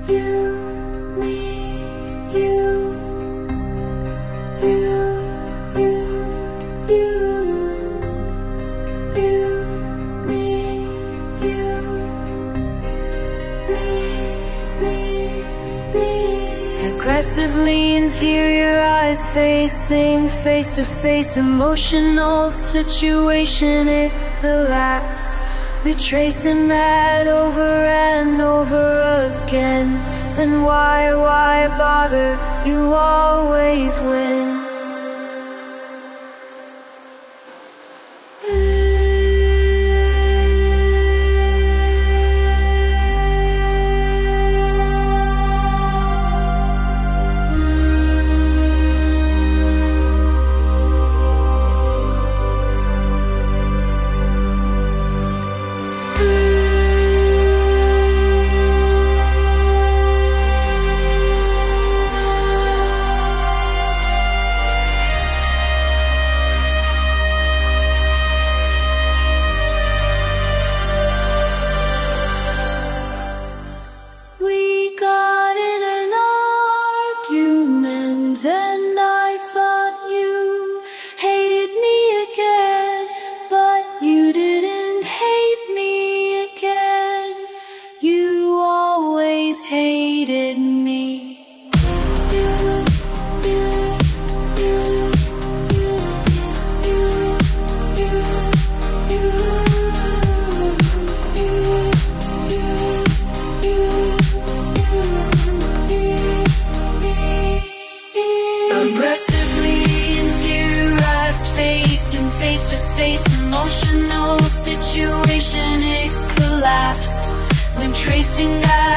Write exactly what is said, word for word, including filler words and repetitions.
Aggressively interior eyes facing face to face, emotional situation, it collapse. Retracing that over and over again. And why, why bother? You always win. And I thought you hated me again, but you didn't hate me again. You always hated me. Aggressively into your eyes, facing face to face, emotional situation, it collapsed. When tracing that